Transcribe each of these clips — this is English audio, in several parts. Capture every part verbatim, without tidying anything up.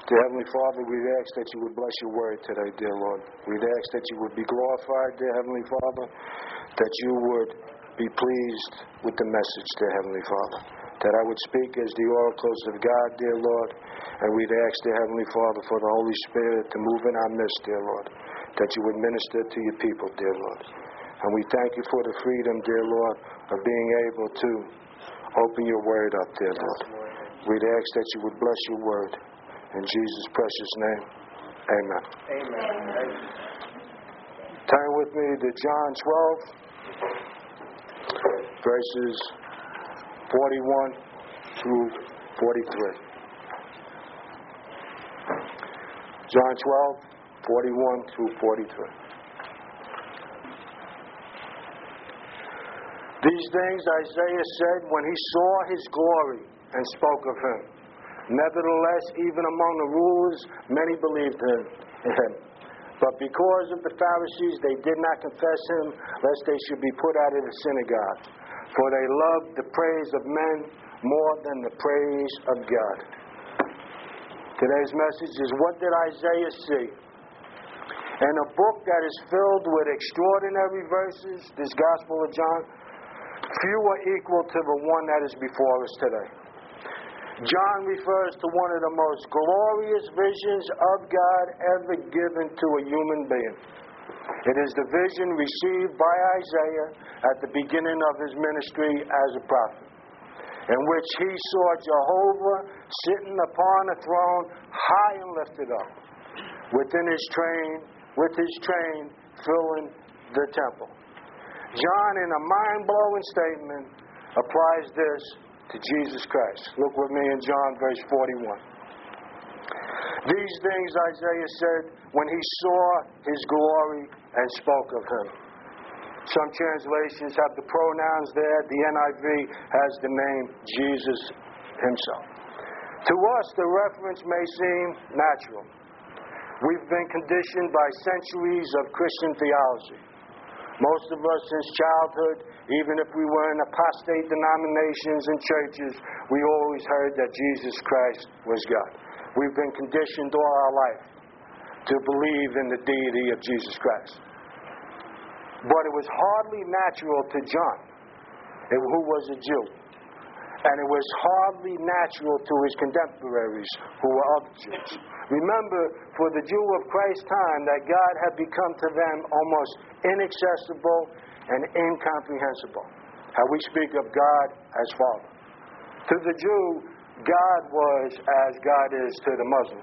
Dear Heavenly Father, we ask that you would bless your word today, dear Lord. We ask that you would be glorified, dear Heavenly Father, that you would be pleased with the message, dear Heavenly Father, that I would speak as the oracles of God, dear Lord, and we'd ask, dear Heavenly Father, for the Holy Spirit to move in our midst, dear Lord, that you would minister to your people, dear Lord. And we thank you for the freedom, dear Lord, of being able to open your word up, dear Lord. We'd ask that you would bless your word. In Jesus' precious name, amen. Amen. Turn with me to John twelve, verses forty-one through forty-three. John twelve, forty-one through forty-three. These things Isaiah said when he saw his glory and spoke of him. Nevertheless, even among the rulers, many believed him, in him. But because of the Pharisees, they did not confess him, lest they should be put out of the synagogue. For they loved the praise of men more than the praise of God. Today's message is, what did Isaiah see? In a book that is filled with extraordinary verses, this Gospel of John, few are equal to the one that is before us today. John refers to one of the most glorious visions of God ever given to a human being. It is the vision received by Isaiah at the beginning of his ministry as a prophet, in which he saw Jehovah sitting upon a throne high and lifted up, within his train, with his train filling the temple. John, in a mind-blowing statement, applies this to Jesus Christ. Look with me in John verse forty-one. These things Isaiah said when he saw his glory and spoke of him. Some translations have the pronouns there. The N I V has the name Jesus himself. To us, the reference may seem natural. We've been conditioned by centuries of Christian theology. Most of us since childhood, even if we were in apostate denominations and churches, we always heard that Jesus Christ was God. We've been conditioned all our life to believe in the deity of Jesus Christ. But it was hardly natural to John, who was a Jew. And it was hardly natural to his contemporaries, who were other Jews. Remember, for the Jew of Christ's time, that God had become to them almost inaccessible and incomprehensible. How we speak of God as Father. To the Jew, God was as God is to the Muslim.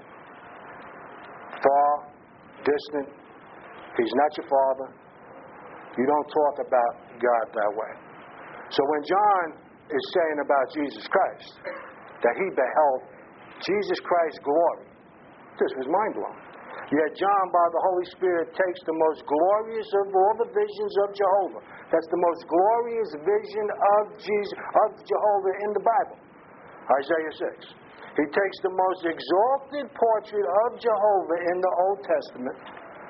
Far, distant. He's not your father. You don't talk about God that way. So when John is saying about Jesus Christ, that he beheld Jesus Christ's glory, this was mind-blowing. Yet John, by the Holy Spirit, takes the most glorious of all the visions of Jehovah. That's the most glorious vision of Jesus, of Jehovah in the Bible. Isaiah six. He takes the most exalted portrait of Jehovah in the Old Testament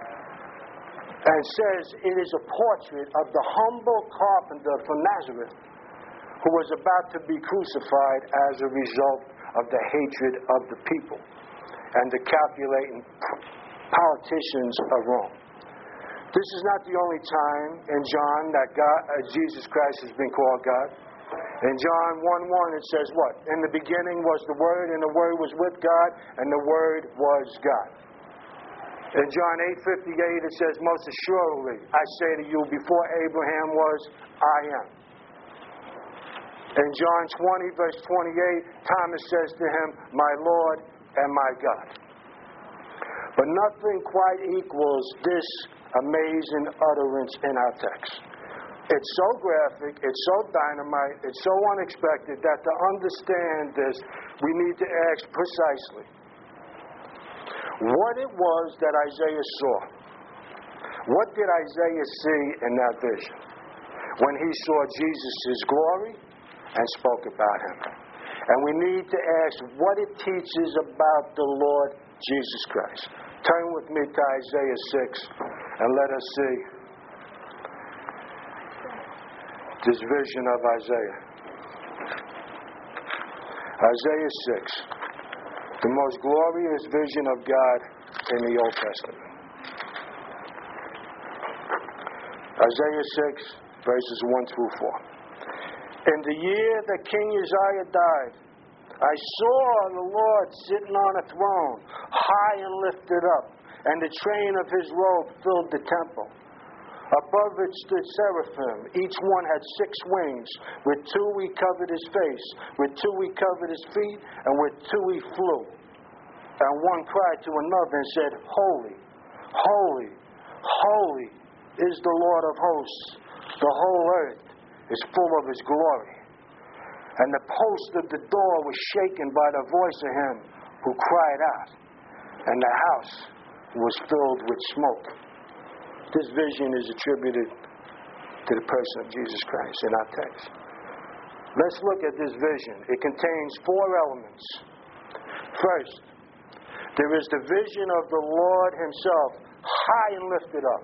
and says it is a portrait of the humble carpenter from Nazareth who was about to be crucified as a result of the hatred of the people and the calculating politicians of Rome. This is not the only time in John that God, uh, Jesus Christ has been called God. In John one one it says what? In the beginning was the Word, and the Word was with God, and the Word was God. In John eight fifty-eight it says, most assuredly, I say to you, before Abraham was, I am. In John twenty verse twenty-eight, Thomas says to him, my Lord and my God. But nothing quite equals this amazing utterance in our text. It's so graphic, it's so dynamite, it's so unexpected that to understand this, we need to ask precisely what it was that Isaiah saw. What did Isaiah see in that vision when he saw Jesus' glory and spoke about him? And we need to ask what it teaches about the Lord Jesus Christ. Turn with me to Isaiah six and let us see this vision of Isaiah. Isaiah six. The most glorious vision of God in the Old Testament. Isaiah six, verses one through four. In the year that King Uzziah died, I saw the Lord sitting on a throne, high and lifted up, and the train of his robe filled the temple. Above it stood seraphim. Each one had six wings. With two he covered his face, with two he covered his feet, and with two he flew. And one cried to another and said, Holy, holy, holy is the Lord of hosts. The whole earth is full of his glory. And the post of the door was shaken by the voice of him who cried out, and the house was filled with smoke. This vision is attributed to the person of Jesus Christ in our text. Let's look at this vision. It contains four elements. First, there is the vision of the Lord himself, high and lifted up.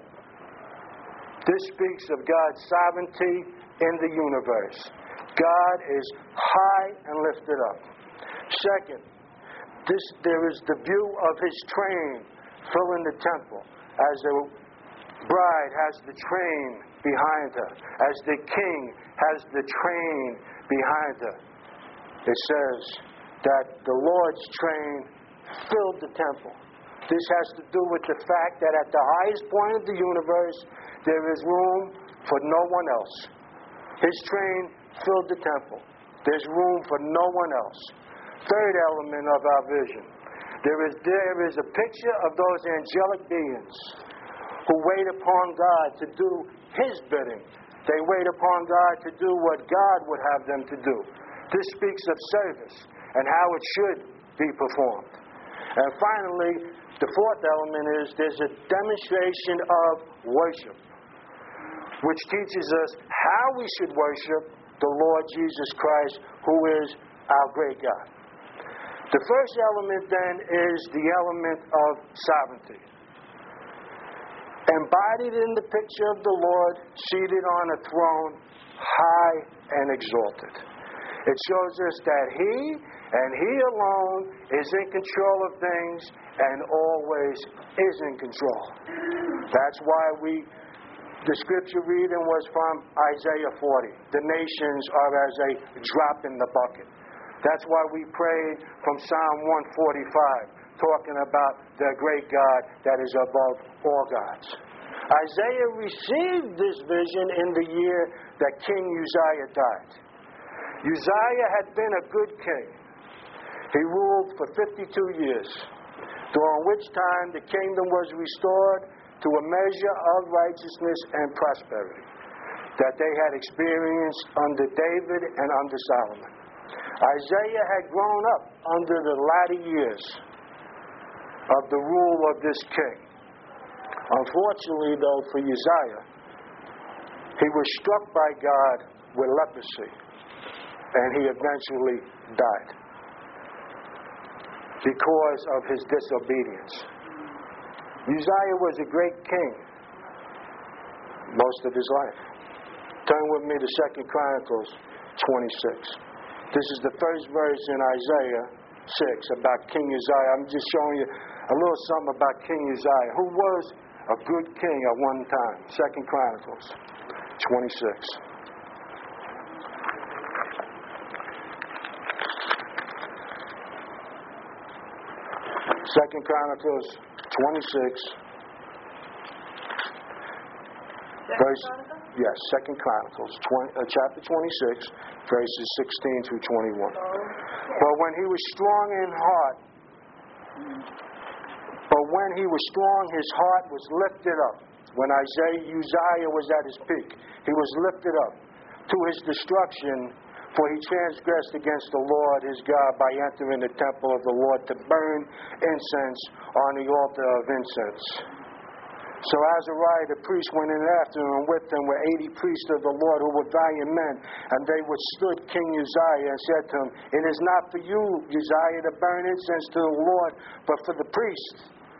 This speaks of God's sovereignty in the universe. God is high and lifted up. Second, this, there is the view of his train filling the temple, as the bride has the train behind her, as the king has the train behind her. It says that the Lord's train filled the temple. This has to do with the fact that at the highest point of the universe, there is room for no one else. His train filled the temple. There's room for no one else. Third element of our vision. There is, there is a picture of those angelic beings who wait upon God to do his bidding. They wait upon God to do what God would have them to do. This speaks of service and how it should be performed. And finally, the fourth element is there's a demonstration of worship, which teaches us how we should worship the Lord Jesus Christ, who is our great God. The first element then is the element of sovereignty. Embodied in the picture of the Lord, seated on a throne, high and exalted. It shows us that he and he alone is in control of things and always is in control. That's why we The scripture reading was from Isaiah forty. The nations are as a drop in the bucket. That's why we prayed from Psalm one forty-five, talking about the great God that is above all gods. Isaiah received this vision in the year that King Uzziah died. Uzziah had been a good king. He ruled for fifty-two years, during which time the kingdom was restored to a measure of righteousness and prosperity that they had experienced under David and under Solomon. Isaiah had grown up under the latter years of the rule of this king. Unfortunately, though, for Uzziah, he was struck by God with leprosy, and he eventually died because of his disobedience. Uzziah was a great king most of his life. Turn with me to Second Chronicles twenty-six. This is the first verse in Isaiah six about King Uzziah. I'm just showing you a little something about King Uzziah, who was a good king at one time. Second Chronicles twenty-six. Second Chronicles twenty-six. Verse, yes, Second Chronicles, twenty, uh, chapter twenty-six, verses sixteen through twenty-one. But when he was strong in heart, but when he was strong, his heart was lifted up. When Isaiah, Uzziah was at his peak, he was lifted up to his destruction, for he transgressed against the Lord his God by entering the temple of the Lord to burn incense on the altar of incense. So Azariah the priest went in after him, and with him were eighty priests of the Lord who were valiant men. And they withstood King Uzziah and said to him, It is not for you, Uzziah, to burn incense to the Lord, but for the priests.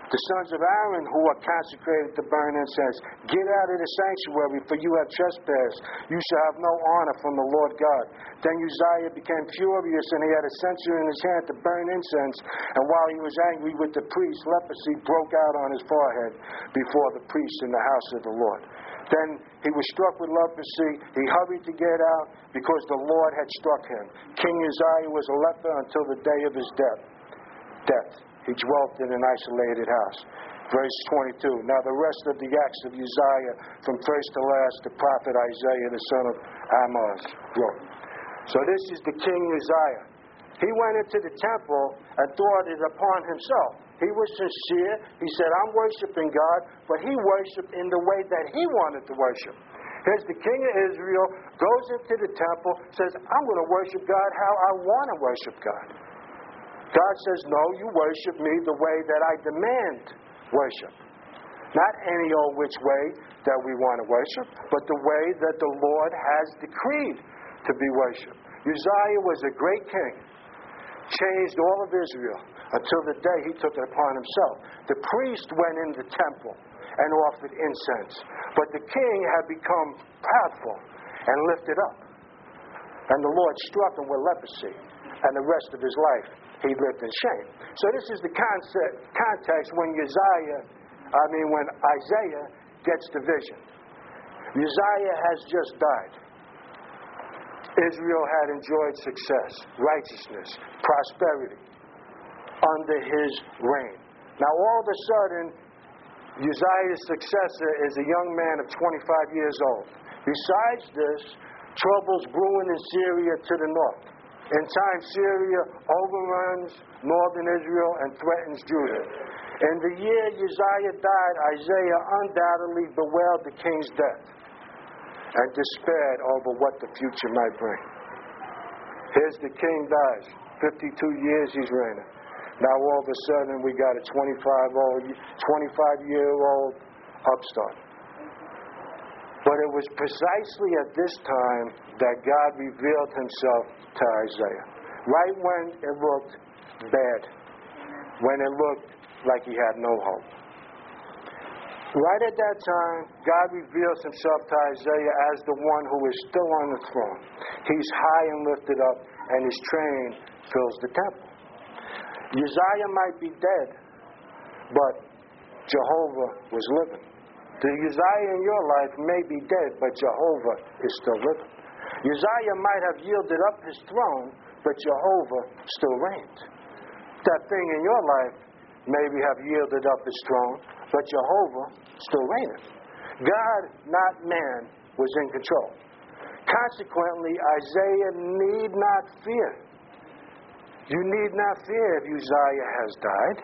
The sons of Aaron who are consecrated to burn incense, get out of the sanctuary, for you have trespassed. You shall have no honor from the Lord God. Then Uzziah became furious, and he had a censer in his hand to burn incense. And while he was angry with the priest, leprosy broke out on his forehead before the priest in the house of the Lord. Then he was struck with leprosy. He hurried to get out because the Lord had struck him. King Uzziah was a leper until the day of his death. Death. He dwelt in an isolated house. Verse twenty-two. Now the rest of the acts of Uzziah, from first to last, the prophet Isaiah, the son of Amoz, wrote. So this is the king Uzziah. He went into the temple and thought it upon himself. He was sincere. He said, I'm worshiping God, but he worshiped in the way that he wanted to worship. Here's the king of Israel, goes into the temple, says, I'm going to worship God how I want to worship God. God says, no, you worship me the way that I demand worship. Not any old which way that we want to worship, but the way that the Lord has decreed to be worshipped. Uzziah was a great king, changed all of Israel until the day he took it upon himself. The priest went in the temple and offered incense, but the king had become proudful and lifted up. And the Lord struck him with leprosy, and the rest of his life he lived in shame. So this is the concept, context when Uzziah, I mean when Isaiah gets the vision. Uzziah has just died. Israel had enjoyed success, righteousness, prosperity under his reign. Now all of a sudden, Uzziah's successor is a young man of twenty-five years old. Besides this, troubles brewing in Syria to the north. In time, Syria overruns northern Israel and threatens Judah. In the year Uzziah died, Isaiah undoubtedly bewailed the king's death and despaired over what the future might bring. Here's the king dies. fifty-two years he's reigning. Now all of a sudden we got a twenty-five-year-old upstart. But it was precisely at this time that God revealed himself to Isaiah. Right when it looked bad. When it looked like he had no hope. Right at that time, God reveals himself to Isaiah as the one who is still on the throne. He's high and lifted up, and his train fills the temple. Uzziah might be dead, but Jehovah was living. The Uzziah in your life may be dead, but Jehovah is still living. Uzziah might have yielded up his throne, but Jehovah still reigns. That thing in your life maybe have yielded up his throne, but Jehovah still reigneth. God, not man, was in control. Consequently, Isaiah need not fear. You need not fear if Uzziah has died.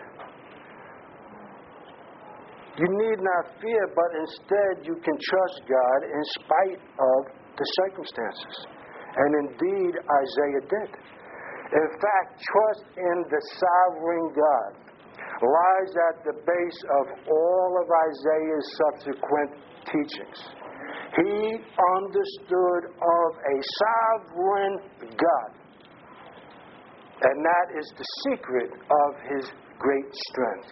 You need not fear, but instead you can trust God in spite of the circumstances. And indeed, Isaiah did. In fact, trust in the sovereign God lies at the base of all of Isaiah's subsequent teachings. He understood of a sovereign God. And that is the secret of his great strength.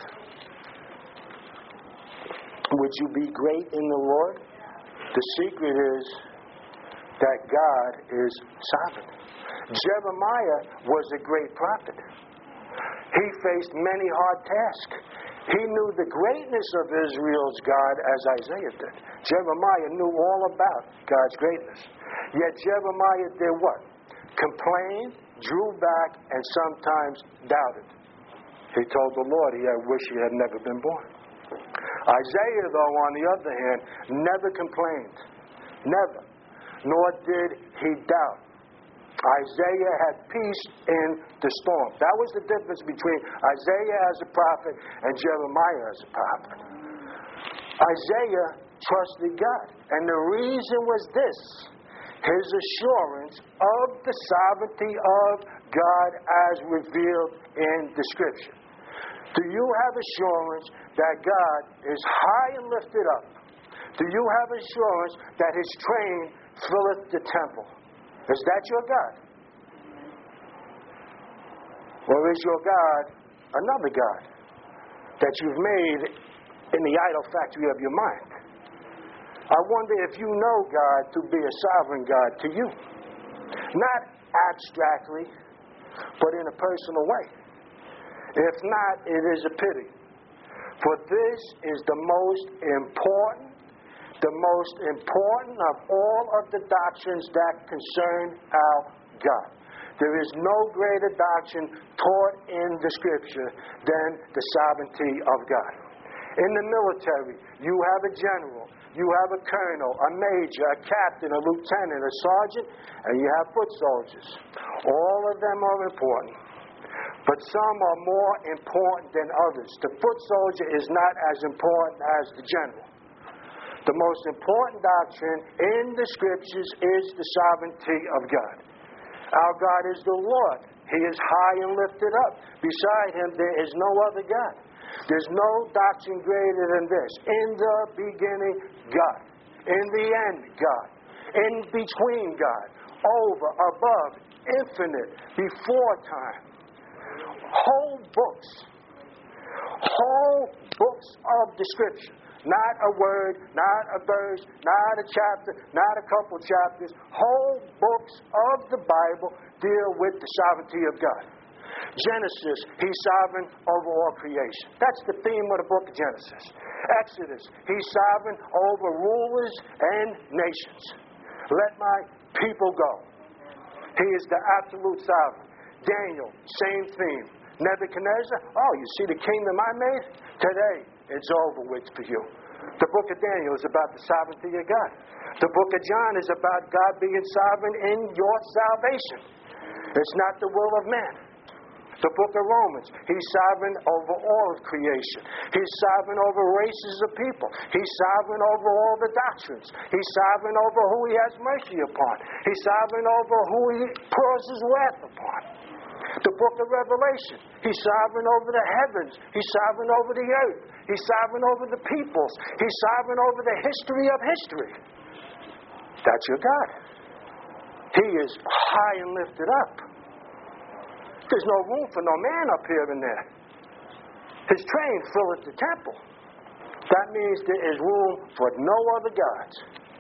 Would you be great in the Lord? The secret is that God is sovereign. Jeremiah was a great prophet. He faced many hard tasks. He knew the greatness of Israel's God as Isaiah did. Jeremiah knew all about God's greatness. Yet Jeremiah did what? Complained, drew back, and sometimes doubted. He told the Lord he had wished he had never been born. Isaiah, though, on the other hand, never complained. Never. Nor did he doubt. Isaiah had peace in the storm. That was the difference between Isaiah as a prophet and Jeremiah as a prophet. Isaiah trusted God. And the reason was this: his assurance of the sovereignty of God as revealed in the Scripture. Do you have assurance that God is high and lifted up? Do you have assurance that his train filleth the temple? Is that your God? Or is your God another God? that you've made in the idol factory of your mind. I wonder if you know God to be a sovereign God to you. Not abstractly, but in a personal way. If not, it is a pity. For this is the most important, the most important of all of the doctrines that concern our God. There is no greater doctrine taught in the Scripture than the sovereignty of God. In the military, you have a general, you have a colonel, a major, a captain, a lieutenant, a sergeant, and you have foot soldiers. All of them are important, but some are more important than others. The foot soldier is not as important as the general. The most important doctrine in the Scriptures is the sovereignty of God. Our God is the Lord. He is high and lifted up. Beside Him there is no other God. There's no doctrine greater than this. In the beginning, God. In the end, God. In between, God. Over, above, infinite, before time. Whole books. Whole books of the Scripture. Not a word, not a verse, not a chapter, not a couple chapters. Whole books of the Bible deal with the sovereignty of God. Genesis, He's sovereign over all creation. That's the theme of the book of Genesis. Exodus, He's sovereign over rulers and nations. Let my people go. He is the absolute sovereign. Daniel, same theme. Nebuchadnezzar, oh, you see the kingdom I made? Today, it's over with for you. The book of Daniel is about the sovereignty of God. The book of John is about God being sovereign in your salvation. It's not the will of man. The book of Romans, He's sovereign over all of creation. He's sovereign over races of people. He's sovereign over all the doctrines. He's sovereign over who He has mercy upon. He's sovereign over who He pours His wrath upon. The book of Revelation, He's sovereign over the heavens. He's sovereign over the earth. He's sovereign over the peoples. He's sovereign over the history of history. That's your God. He is high and lifted up. There's no room for no man up here and there. His train filleth the temple. That means there is room for no other gods.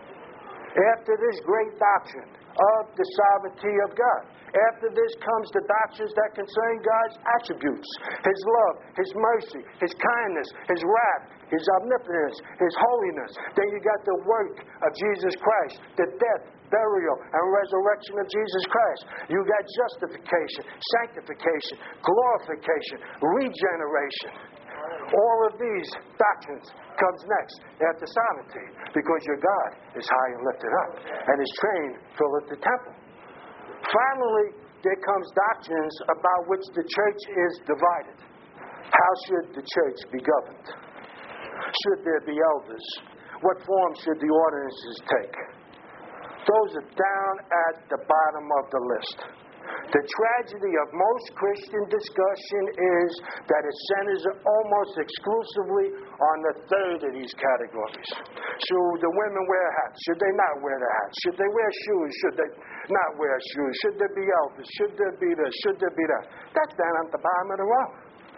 After this great doctrine of the sovereignty of God, after this comes the doctrines that concern God's attributes, His love, His mercy, His kindness, His wrath, His omnipotence, His holiness. Then you got the work of Jesus Christ, the death, burial, and resurrection of Jesus Christ. You got justification, sanctification, glorification, regeneration. All of these doctrines comes next after sovereignty, because your God is high and lifted up, and His train filleth the temple. Finally, there comes doctrines about which the church is divided. How should the church be governed? Should there be elders? What form should the ordinances take? Those are down at the bottom of the list. The tragedy of most Christian discussion is that it centers almost exclusively on the third of these categories. Should the women wear hats? Should they not wear the hats? Should they wear shoes? Should they not wear shoes? Should there be elders? Should there be this? Should there be that? That's down at the bottom of the row.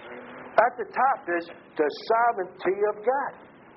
At the top is the sovereignty of God.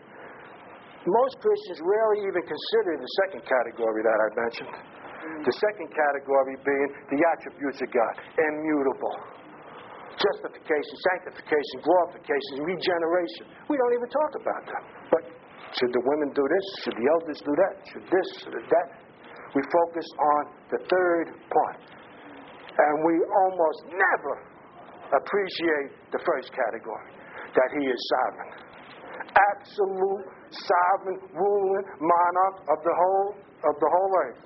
Most Christians rarely even consider the second category that I mentioned. The second category being the attributes of God. Immutable. Justification, sanctification, glorification, regeneration. We don't even talk about them. But should the women do this? Should the elders do that? Should this? Should that? We focus on the third part. And we almost never appreciate the first category. That He is sovereign. Absolute, sovereign, ruling monarch of the whole of the whole earth.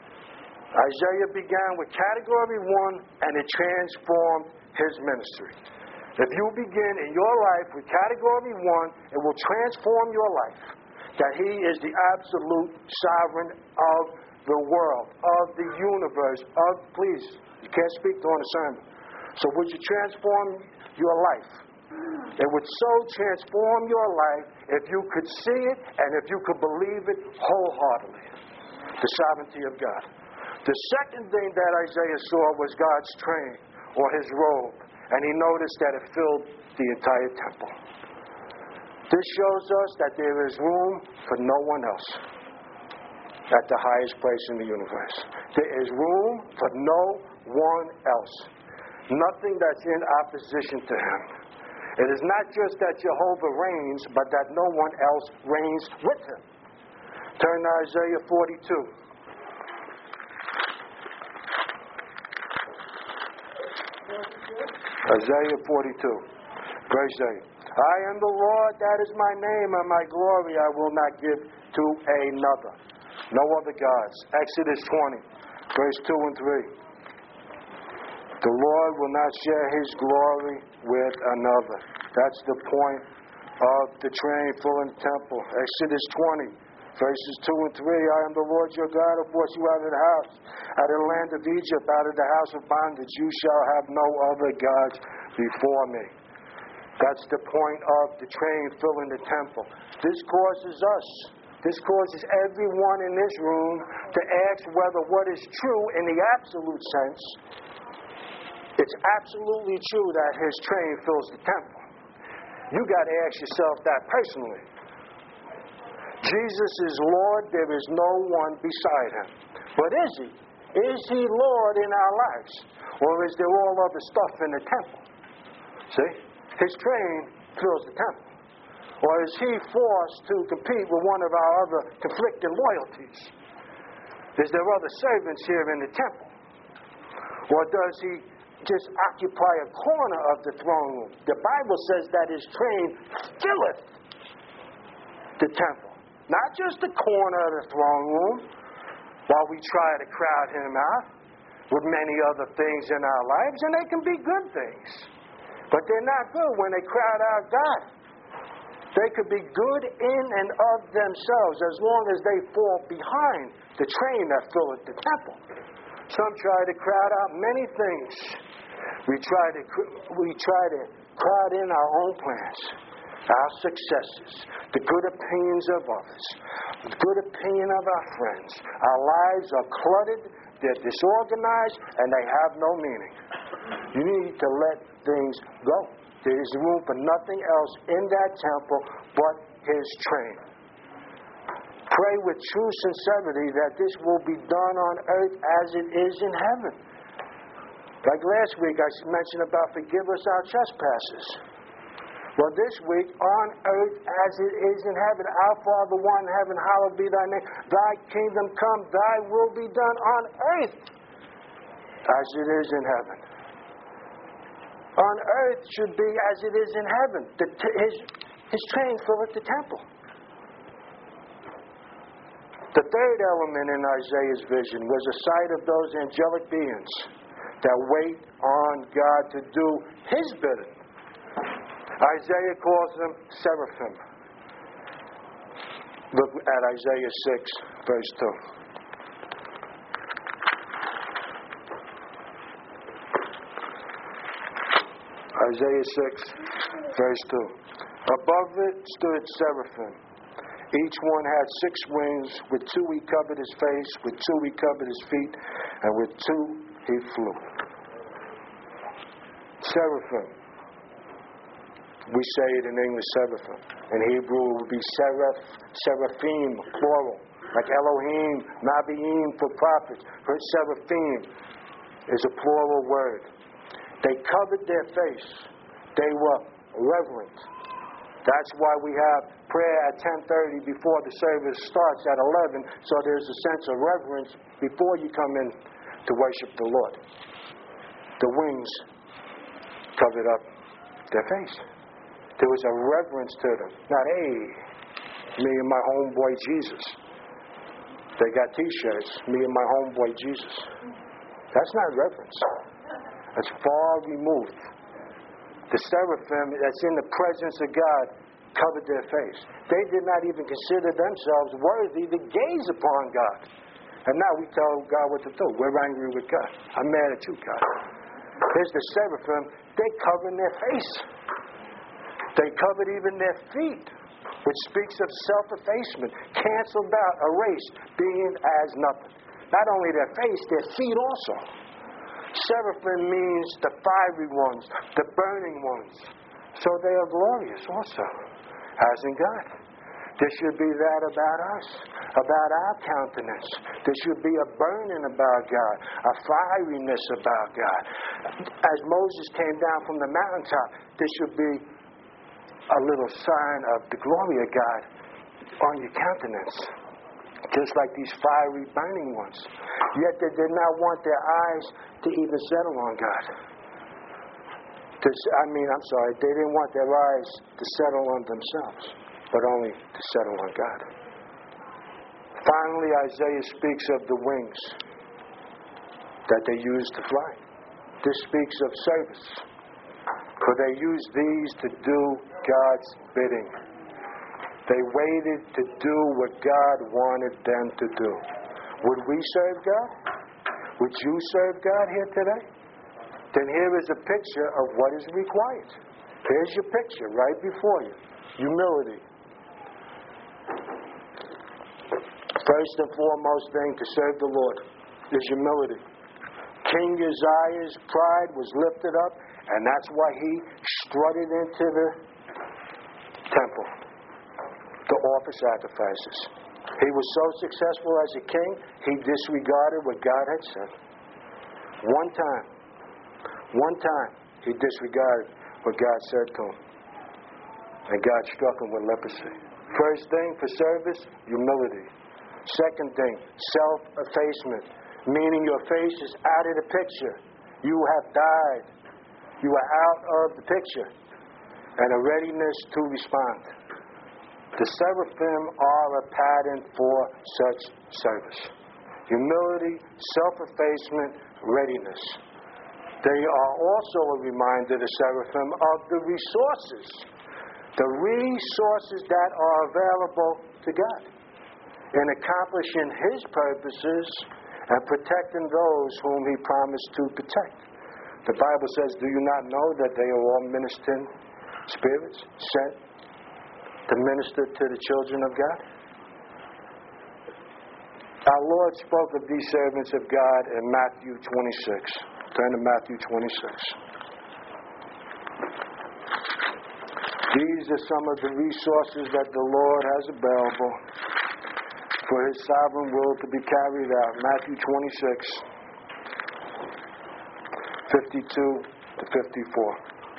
Isaiah began with category one, and it transformed his ministry. If you begin in your life with category one, it will transform your life. That He is the absolute sovereign of the world, of the universe, of, please, you can't speak during a sermon. So would you transform your life? It would so transform your life if you could see it and if you could believe it wholeheartedly. The sovereignty of God. The second thing that Isaiah saw was God's train, or His robe, and he noticed that it filled the entire temple. This shows us that there is room for no one else at the highest place in the universe. There is room for no one else. Nothing that's in opposition to him. It is not just that Jehovah reigns, but that no one else reigns with him. Turn to Isaiah forty-two. Isaiah forty-two. Verse eight. I am the Lord, that is my name, and my glory I will not give to another. No other gods. Exodus twenty, verse two and three. The Lord will not share his glory with another. That's the point of the train filling the temple. Exodus twenty, verses two and three. I am the Lord your God who brought you out of the house, out of the land of Egypt, out of the house of bondage. You shall have no other gods before me. That's the point of the train filling the temple. This causes us, this causes everyone in this room to ask whether what is true in the absolute sense, it's absolutely true that his train fills the temple. You got to ask yourself that personally. Jesus is Lord, there is no one beside him. But is he? Is he Lord in our lives? Or is there all other stuff in the temple? See? His train fills the temple. Or is he forced to compete with one of our other conflicting loyalties? Is there other servants here in the temple? Or does he just occupy a corner of the throne room? The Bible says that his train filleth the temple. Not just the corner of the throne room, while we try to crowd him out with many other things in our lives, and they can be good things. But they're not good when they crowd out God. They could be good in and of themselves as long as they fall behind the train that filleth the temple. Some try to crowd out many things. We try to we try to crowd in our own plans, our successes, the good opinions of others, the good opinion of our friends. Our lives are cluttered, they're disorganized, and they have no meaning. You need to let things go. There is room for nothing else in that temple but his train. Pray with true sincerity that this will be done on earth as it is in heaven. Like last week I mentioned about forgive us our trespasses. Well, this week, on earth as it is in heaven, our Father one in heaven, hallowed be thy name. Thy kingdom come, thy will be done on earth as it is in heaven. On earth should be as it is in heaven. The t- his, his train filleth the temple. The third element in Isaiah's vision was a sight of those angelic beings that wait on God to do his bidding. Isaiah calls them seraphim. Look at Isaiah six, verse two. Isaiah six, verse two. Above it stood seraphim. Each one had six wings. With two he covered his face, with two he covered his feet, and with two he flew. Seraphim. We say it in English, seraphim. In Hebrew, it would be seraph, seraphim, plural. Like Elohim, Nabiim for prophets. But seraphim is a plural word. They covered their face. They were reverent. That's why we have prayer at ten thirty before the service starts at eleven, so there's a sense of reverence before you come in to worship the Lord. The wings covered up their face. There was a reverence to them. Not, hey, me and my homeboy Jesus. They got T-shirts, me and my homeboy Jesus. That's not reverence. That's far removed. The seraphim that's in the presence of God covered their face. They did not even consider themselves worthy to gaze upon God. And now we tell God what to do. We're angry with God. I'm mad at you, God. Here's the seraphim. They covered their face. They covered even their feet, which speaks of self-effacement, canceled out, erased, being as nothing. Not only their face, their feet also. Seraphim means the fiery ones, the burning ones. So they are glorious also. hasn't God. There should be that about us, about our countenance. There should be a burning about God, a fieriness about God. As Moses came down from the mountaintop, there should be a little sign of the glory of God on your countenance, just like these fiery burning ones. Yet they did not want their eyes to even settle on God. To, I mean, I'm sorry, they didn't want their eyes to settle on themselves, but only to settle on God. Finally, Isaiah speaks of the wings that they used to fly. This speaks of service, for they used these to do God's bidding. They waited to do what God wanted them to do. Would we serve God? Would you serve God here today? Then here is a picture of what is required. Here's your picture right before you. Humility. First and foremost thing to serve the Lord is humility. King Uzziah's pride was lifted up, and that's why he strutted into the temple to offer sacrifices. He was so successful as a king, he disregarded what God had said. One time, one time, he disregarded what God said to him. And God struck him with leprosy. First thing for service, humility. Second thing, self-effacement, meaning your face is out of the picture. You have died. You are out of the picture. And a readiness to respond. The seraphim are a pattern for such service. Humility, self-effacement, readiness. They are also a reminder, the seraphim, of the resources. The resources that are available to God in accomplishing His purposes and protecting those whom He promised to protect. The Bible says, do you not know that they are all ministering spirits sent to minister to the children of God? Our Lord spoke of these servants of God in Matthew twenty-six. Turn to Matthew twenty-six. These are some of the resources that the Lord has available for His sovereign will to be carried out. Matthew twenty-six, fifty-two to fifty-four.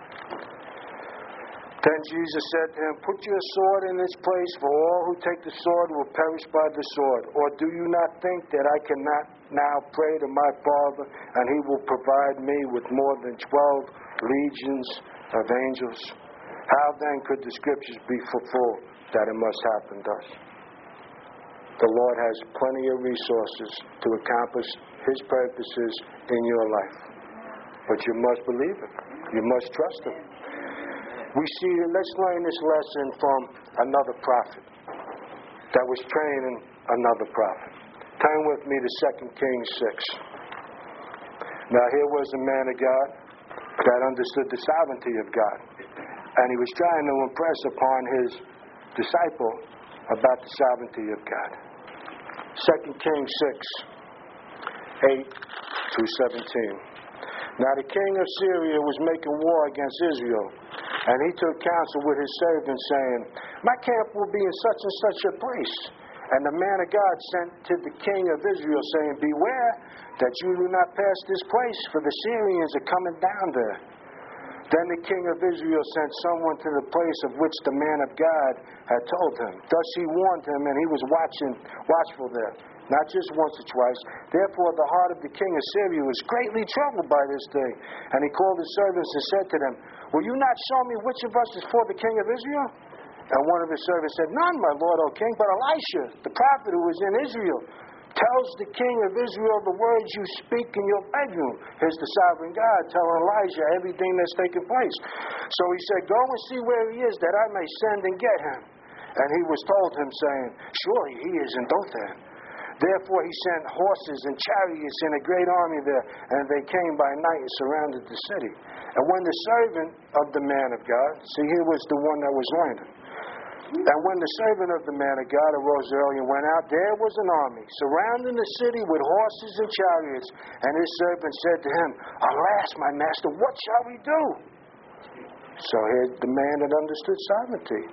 Then Jesus said to him, put your sword in its place, for all who take the sword will perish by the sword. Or do you not think that I cannot now pray to my Father, and He will provide me with more than twelve legions of angels? How then could the Scriptures be fulfilled that it must happen thus? The Lord has plenty of resources to accomplish His purposes in your life. But you must believe it. You must trust Him. We see, let's learn this lesson from another prophet that was training another prophet. Turn with me to Second Kings six. Now here was a man of God that understood the sovereignty of God. And he was trying to impress upon his disciple about the sovereignty of God. Second Kings six, eight through seventeen. Now the king of Syria was making war against Israel, and he took counsel with his servants, saying, my camp will be in such and such a place. And the man of God sent to the king of Israel, saying, beware that you do not pass this place, for the Syrians are coming down there. Then the king of Israel sent someone to the place of which the man of God had told him. Thus he warned him, and he was watching, watchful there, not just once or twice. Therefore the heart of the king of Syria was greatly troubled by this thing. And he called his servants and said to them, will you not show me which of us is for the king of Israel? And one of his servants said, none, my lord, O king, but Elisha, the prophet who was in Israel, tells the king of Israel the words you speak in your bedroom. Here's the sovereign God telling Elijah everything that's taking place. So he said, go and see where he is, that I may send and get him. And he was told him, saying, surely he is in Dothan. Therefore he sent horses and chariots and a great army there, and they came by night and surrounded the city. And when the servant of the man of God, see, here was the one that was learning. And when the servant of the man of God arose early and went out, there was an army surrounding the city with horses and chariots. And his servant said to him, alas, my master, what shall we do? So here's the man that understood sovereignty.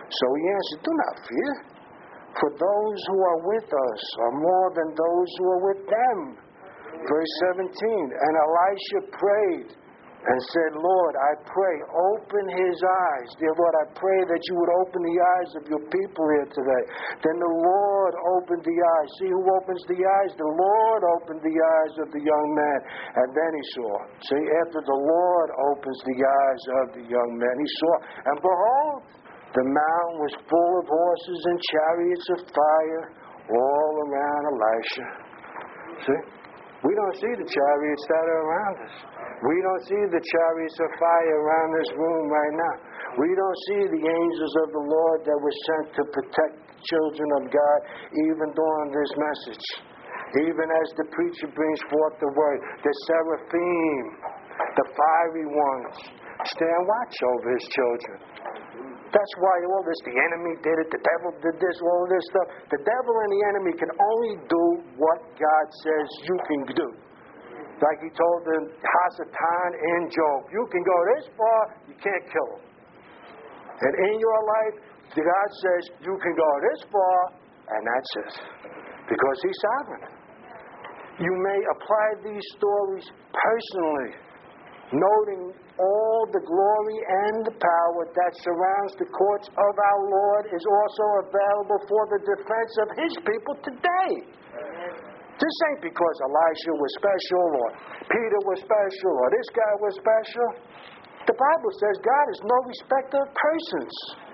So he answered, do not fear, for those who are with us are more than those who are with them. Verse seventeen, and Elisha prayed and said, Lord, I pray, open his eyes. Dear Lord, I pray that you would open the eyes of your people here today. Then the Lord opened the eyes. See who opens the eyes? The Lord opened the eyes of the young man. And then he saw. See, after the Lord opens the eyes of the young man, he saw. And behold, the mountain was full of horses and chariots of fire all around Elisha. See? We don't see the chariots that are around us. We don't see the chariots of fire around this room right now. We don't see the angels of the Lord that were sent to protect the children of God even during this message. Even as the preacher brings forth the word, the seraphim, the fiery ones, stand watch over his children. That's why all this, the enemy did it, the devil did this, all this stuff. The devil and the enemy can only do what God says you can do. Like he told the Hasatan in Job, you can go this far, you can't kill him. And in your life, God says you can go this far, and that's it. Because he's sovereign. You may apply these stories personally, noting all the glory and the power that surrounds the courts of our Lord is also available for the defense of his people today. This ain't because Elisha was special or Peter was special or this guy was special. The Bible says God is no respecter of persons.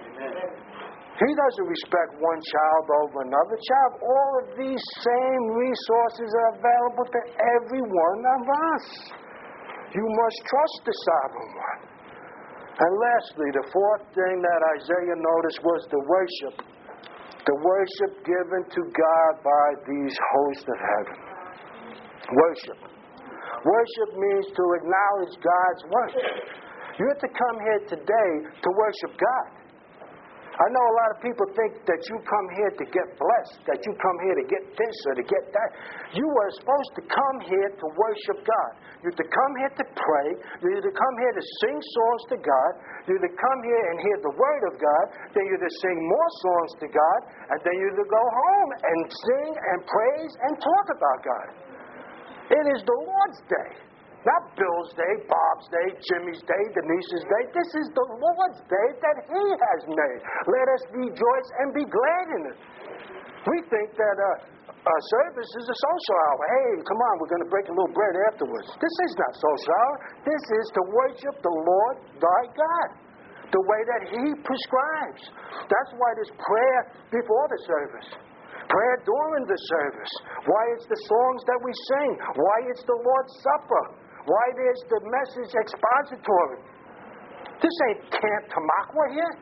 He doesn't respect one child over another child. All of these same resources are available to every one of us. You must trust the sovereign one. And lastly, the fourth thing that Isaiah noticed was the worship. The worship given to God by these hosts of heaven. Worship. Worship means to acknowledge God's work. You have to come here today to worship God. I know a lot of people think that you come here to get blessed, that you come here to get this or to get that. You are supposed to come here to worship God. You're to come here to pray. You're to come here to sing songs to God. You're to come here and hear the Word of God. Then you're to sing more songs to God. And then you're to go home and sing and praise and talk about God. It is the Lord's day. Not Bill's day, Bob's day, Jimmy's day, Denise's day. This is the Lord's day that he has made. Let us rejoice and be glad in it. We think that uh, a service is a social hour. Hey, come on, we're going to break a little bread afterwards. This is not social hour. This is to worship the Lord thy God, the way that he prescribes. That's why there's prayer before the service. Prayer during the service. Why it's the songs that we sing. Why it's the Lord's Supper. Why there's the message expository. This ain't Camp Tamaqua here.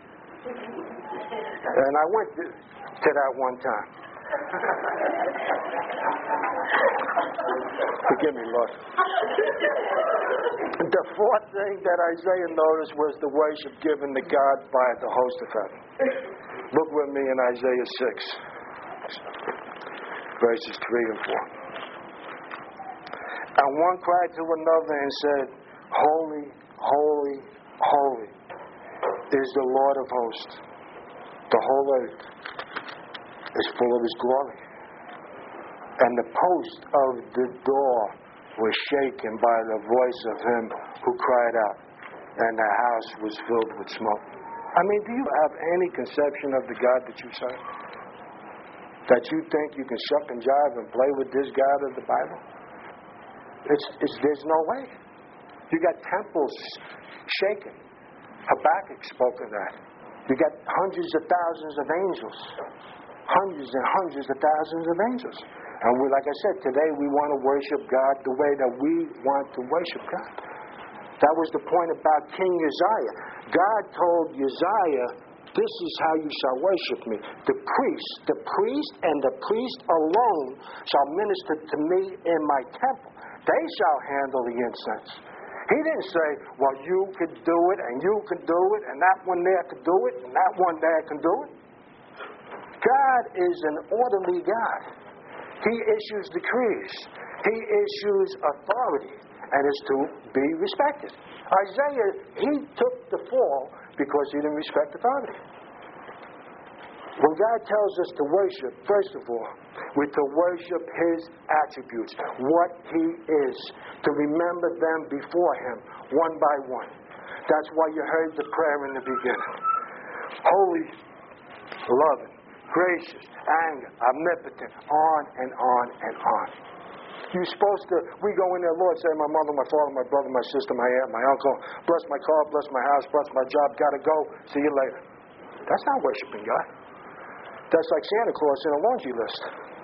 And I went to, to that one time. Forgive me, Lord. The fourth thing that Isaiah noticed was the worship given to God by the host of heaven. Look with me in Isaiah six, verses three and four. And one cried to another and said, Holy, holy, holy is the Lord of hosts. The whole earth is full of his glory. And the post of the door was shaken by the voice of him who cried out, and the house was filled with smoke. I mean, do you have any conception of the God that you serve? That you think you can shuck and jive and play with this God of the Bible? It's, it's, there's no way. You got temples shaken. Habakkuk spoke of that. You got hundreds of thousands of angels. Hundreds and hundreds of thousands of angels. And we, like I said, today we want to worship God the way that we want to worship God. That was the point about King Uzziah. God told Uzziah, this is how you shall worship me. The priest, the priest and the priest alone shall minister to me in my temple. They shall handle the incense. He didn't say, well, you could do it, and you could do it, and that one there could do it, and that one there can do it. God is an orderly God. He issues decrees. He issues authority, and is to be respected. Isaiah, he took the fall because he didn't respect authority. When God tells us to worship, first of all, we're to worship His attributes, what He is, to remember them before Him, one by one. That's why you heard the prayer in the beginning. Holy, loving, gracious, anger, omnipotent, on and on and on. You're supposed to, we go in there, Lord, say, my mother, my father, my brother, my sister, my aunt, my uncle, bless my car, bless my house, bless my job, gotta go, see you later. That's not worshiping God. That's like Santa Claus in a laundry list.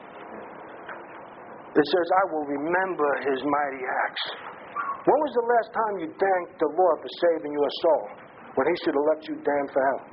It says, I will remember His mighty acts. When was the last time you thanked the Lord for saving your soul when He should have left you damned for hell?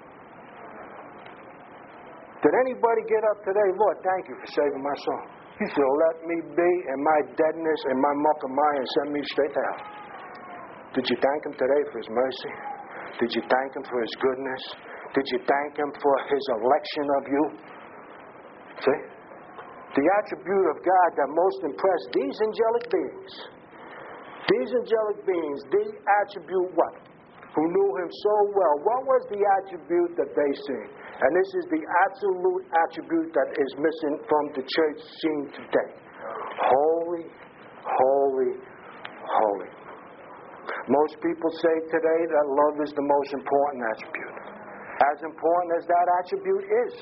Did anybody get up today, Lord, thank you for saving my soul? You should have let me be in my deadness and my muck of mine and sent me straight to hell. Did you thank Him today for His mercy? Did you thank Him for His goodness? Did you thank Him for His election of you? See? The attribute of God that most impressed these angelic beings. These angelic beings, the attribute what? Who knew Him so well. What was the attribute that they seen? And this is the absolute attribute that is missing from the church scene today. Holy, holy, holy. Most people say today that love is the most important attribute. As important as that attribute is,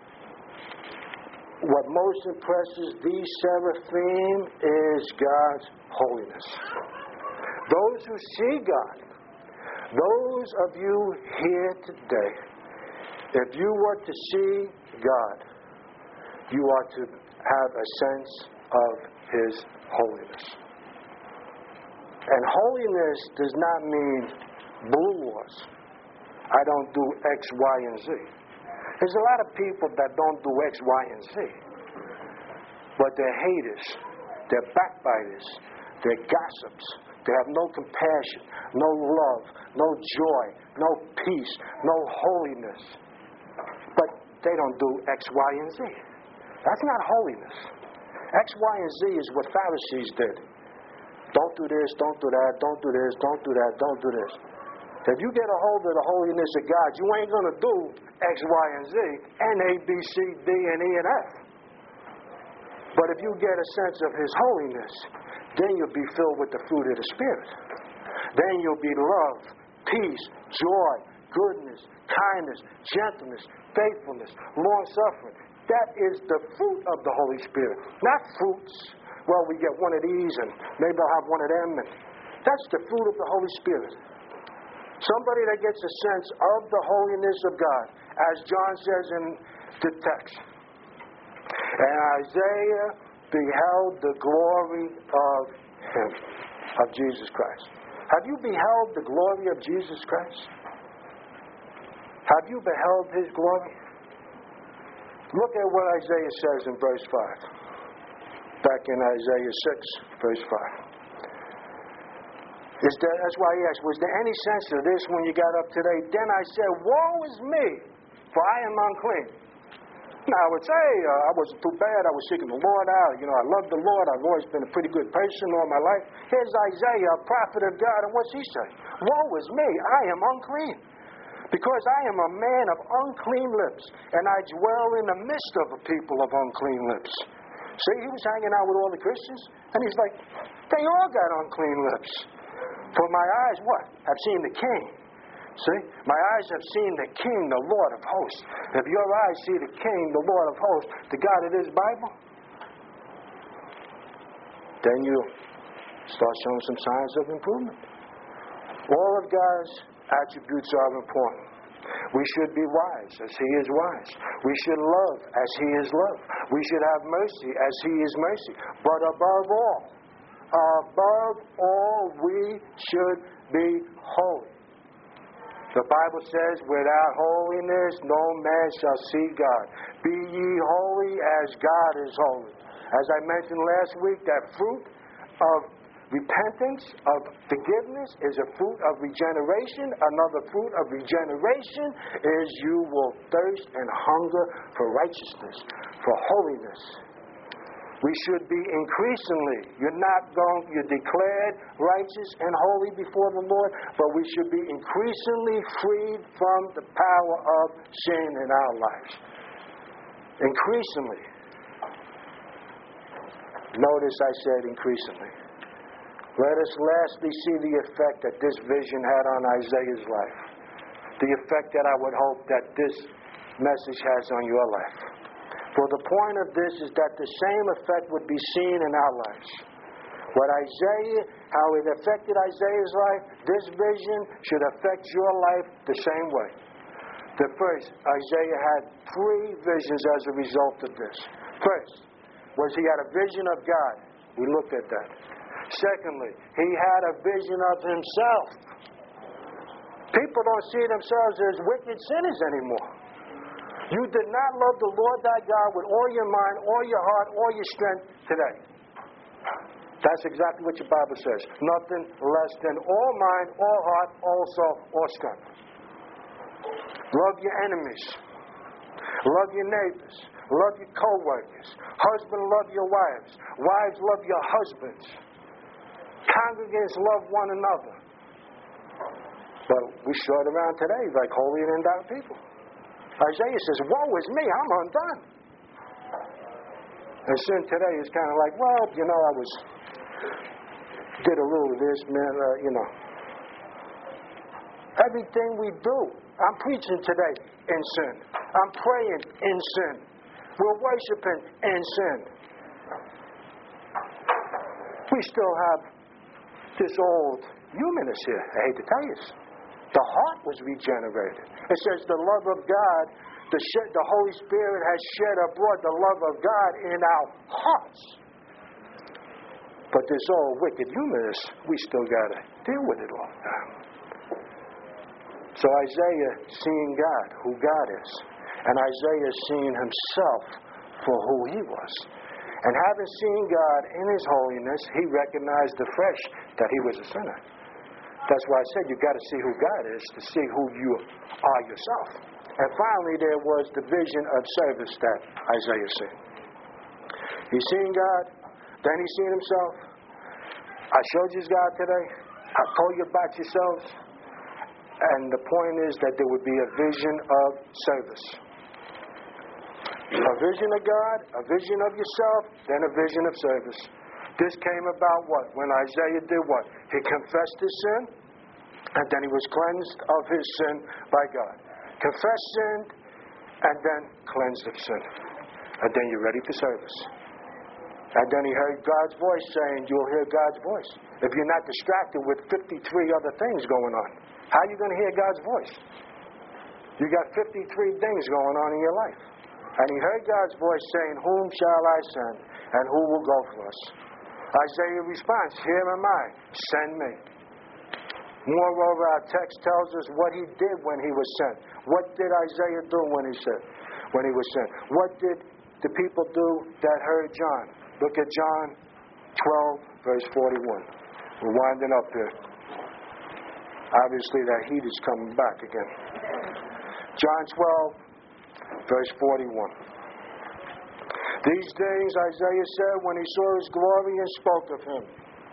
what most impresses these seraphim is God's holiness. Those who see God, those of you here today, if you were to see God, you are to have a sense of His holiness. And holiness does not mean blue laws. I don't do X, Y, and Z. There's a lot of people that don't do X, Y, and Z. But they're haters. They're backbiters. They're gossips. They have no compassion, no love, no joy, no peace, no holiness. But they don't do X, Y, and Z. That's not holiness. X, Y, and Z is what Pharisees did. Don't do this, don't do that, don't do this, don't do that, don't do this. If you get a hold of the holiness of God, you ain't going to do X, Y, and Z, and A, B, C, D, and E, and F. But if you get a sense of His holiness, then you'll be filled with the fruit of the Spirit. Then you'll be love, peace, joy, goodness, kindness, gentleness, faithfulness, long-suffering. That is the fruit of the Holy Spirit. Not fruits. Well, we get one of these, and maybe I'll have one of them. And that's the fruit of the Holy Spirit. Somebody that gets a sense of the holiness of God, as John says in the text. And Isaiah beheld the glory of Him, of Jesus Christ. Have you beheld the glory of Jesus Christ? Have you beheld His glory? Look at what Isaiah says in verse five. Back in Isaiah six, verse five. Is there, that's why he asked, was there any sense of this when you got up today? Then I said, woe is me, for I am unclean. Now, I would say uh, I wasn't too bad. I was seeking the Lord out. You know, I love the Lord. I've always been a pretty good person all my life. Here's Isaiah, a prophet of God, and what's he say? Woe is me, I am unclean. Because I am a man of unclean lips, and I dwell in the midst of a people of unclean lips. See, he was hanging out with all the Christians, and he's like, they all got unclean lips. For my eyes, what? Have seen the King. See? My eyes have seen the King, the Lord of hosts. If your eyes see the King, the Lord of hosts, the God of this Bible, then you start showing some signs of improvement. All of God's attributes are important. We should be wise as He is wise. We should love as He is love. We should have mercy as He is mercy. But above all, above all, we should be holy. The Bible says, without holiness no man shall see God. Be ye holy as God is holy. As I mentioned last week, that fruit of repentance, of forgiveness, is a fruit of regeneration. Another fruit of regeneration is you will thirst and hunger for righteousness, for holiness. We should be increasingly, you're not going, you're declared righteous and holy before the Lord, but we should be increasingly freed from the power of sin in our lives. Increasingly. Notice I said increasingly. Let us lastly see the effect that this vision had on Isaiah's life. The effect that I would hope that this message has on your life. For the point of this is that the same effect would be seen in our lives. What Isaiah, how it affected Isaiah's life, this vision should affect your life the same way. The first, Isaiah had three visions as a result of this. First, was he had a vision of God. We looked at that. Secondly, he had a vision of himself. People don't see themselves as wicked sinners anymore. You did not love the Lord thy God with all your mind, all your heart, all your strength today. That's exactly what your Bible says. Nothing less than all mind, all heart, all soul, all strength. Love your enemies. Love your neighbors. Love your co-workers. Husband, love your wives. Wives, love your husbands. Congregants, love one another. But we show it around today like holy and endowed people. Isaiah says, woe is me, I'm undone. And sin today is kind of like, well, you know, I was, did a little of this, man, uh, you know. Everything we do, I'm preaching today in sin. I'm praying in sin. We're worshiping in sin. We still have this old humanness here, I hate to tell you. The heart was regenerated. It says the love of God, the, shed, the Holy Spirit has shed abroad the love of God in our hearts. But this old wicked humanness, we still got to deal with it all the time. So Isaiah seeing God, who God is, and Isaiah seeing himself for who he was. And having seen God in his holiness, he recognized afresh that he was a sinner. That's why I said you've got to see who God is to see who you are yourself. And finally, there was the vision of service that Isaiah seen. He's seen God, then he's seen himself. I showed you God today. I told you about yourselves. And the point is that there would be a vision of service. A vision of God, a vision of yourself, then a vision of service. This came about what? When Isaiah did what? He confessed his sin, and then he was cleansed of his sin by God. Confessed sin, and then cleansed of sin. And then you're ready for service. And then he heard God's voice saying, you'll hear God's voice. If you're not distracted with fifty-three other things going on, how are you going to hear God's voice? You got fifty-three things going on in your life. And he heard God's voice saying, whom shall I send, and who will go for us? Isaiah responds, here am I, send me. Moreover, our text tells us what he did when he was sent. What did Isaiah do when he said, when he was sent? What did the people do that heard John? Look at John twelve, verse forty-one. We're winding up here. Obviously, that heat is coming back again. John twelve, verse forty-one. These things Isaiah said when he saw his glory and spoke of him.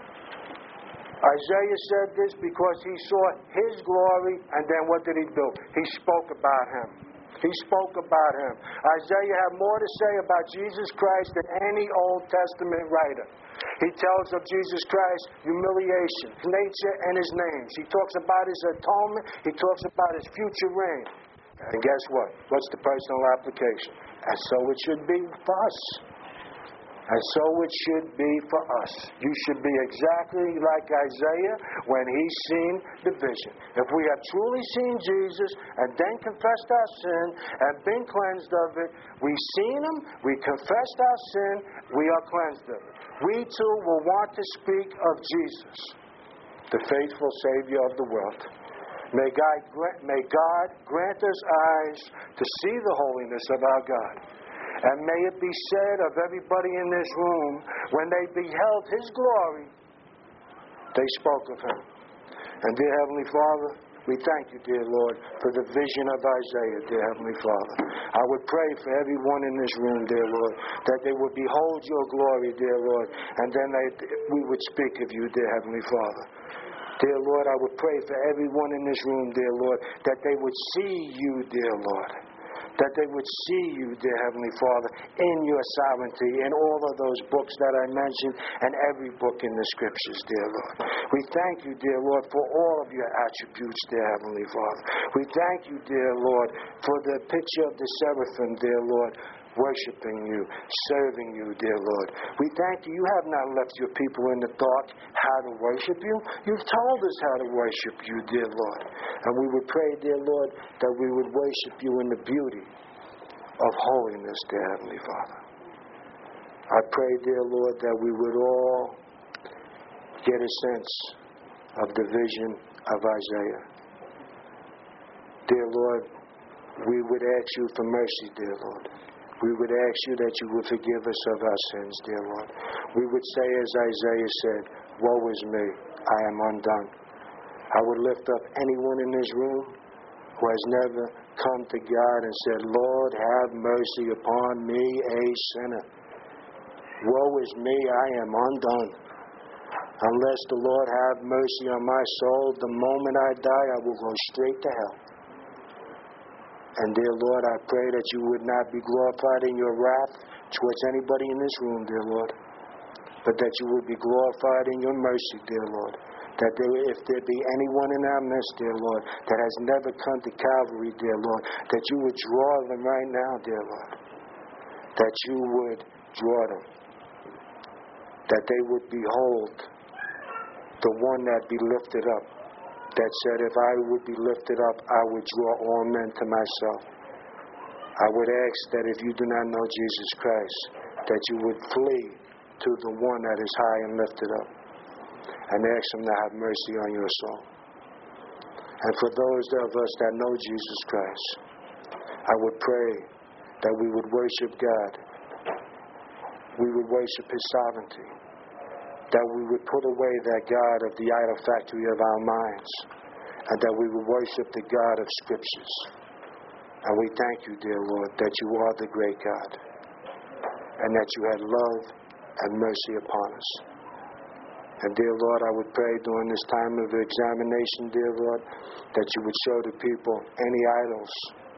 Isaiah said this because he saw his glory, and then what did he do? He spoke about him. He spoke about him. Isaiah had more to say about Jesus Christ than any Old Testament writer. He tells of Jesus Christ's humiliation, his nature, and his names. He talks about his atonement. He talks about his future reign. And guess what? What's the personal application? And so it should be for us. And so it should be for us. You should be exactly like Isaiah when he's seen the vision. If we have truly seen Jesus and then confessed our sin and been cleansed of it, we've seen him, we confessed our sin, we are cleansed of it. We too will want to speak of Jesus, the faithful Savior of the world. May God, may God grant us eyes to see the holiness of our God. And may it be said of everybody in this room, when they beheld his glory, they spoke of him. And dear Heavenly Father, we thank you, dear Lord, for the vision of Isaiah, dear Heavenly Father. I would pray for everyone in this room, dear Lord, that they would behold your glory, dear Lord, and then they, we would speak of you, dear Heavenly Father. Dear Lord, I would pray for everyone in this room, dear Lord, that they would see you, dear Lord. that they would see you, dear Heavenly Father, in your sovereignty, in all of those books that I mentioned, and every book in the Scriptures, dear Lord. We thank you, dear Lord, for all of your attributes, dear Heavenly Father. We thank you, dear Lord, for the picture of the seraphim, dear Lord, worshiping you, serving you, dear Lord. We thank you. You have not left your people in the dark how to worship you. You've told us how to worship you, dear Lord. And we would pray, dear Lord, that we would worship you in the beauty of holiness, dear Heavenly Father. I pray, dear Lord, that we would all get a sense of the vision of Isaiah. Dear Lord, we would ask you for mercy, dear Lord. We would ask you that you would forgive us of our sins, dear Lord. We would say, as Isaiah said, woe is me, I am undone. I would lift up anyone in this room who has never come to God and said, Lord, have mercy upon me, a sinner. Woe is me, I am undone. Unless the Lord have mercy on my soul, the moment I die, I will go straight to hell. And dear Lord, I pray that you would not be glorified in your wrath towards anybody in this room, dear Lord, but that you would be glorified in your mercy, dear Lord. That there, if there be anyone in our midst, dear Lord, that has never come to Calvary, dear Lord, that you would draw them right now, dear Lord. That you would draw them. That they would behold the one that be lifted up, that said, if I would be lifted up, I would draw all men to myself. I would ask that if you do not know Jesus Christ, that you would flee to the one that is high and lifted up, and ask him to have mercy on your soul. And for those of us that know Jesus Christ, I would pray that we would worship God. We would worship his sovereignty. That we would put away that God of the idol factory of our minds, and that we would worship the God of Scriptures. And we thank you, dear Lord, that you are the great God, and that you had love and mercy upon us. And dear Lord, I would pray during this time of examination, dear Lord, that you would show the people any idols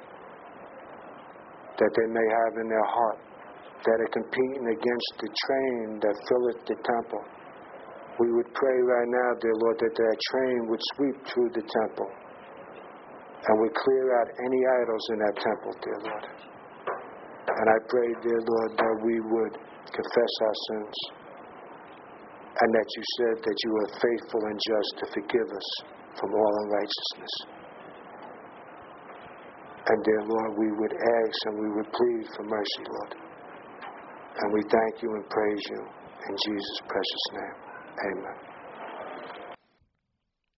that they may have in their heart, that are competing against the train that filleth the temple. We would pray right now, dear Lord, that that train would sweep through the temple and would clear out any idols in that temple, dear Lord. And I pray, dear Lord, that we would confess our sins, and that you said that you are faithful and just to forgive us from all unrighteousness. And dear Lord, we would ask and we would plead for mercy, Lord. And we thank you and praise you in Jesus' precious name. Amen.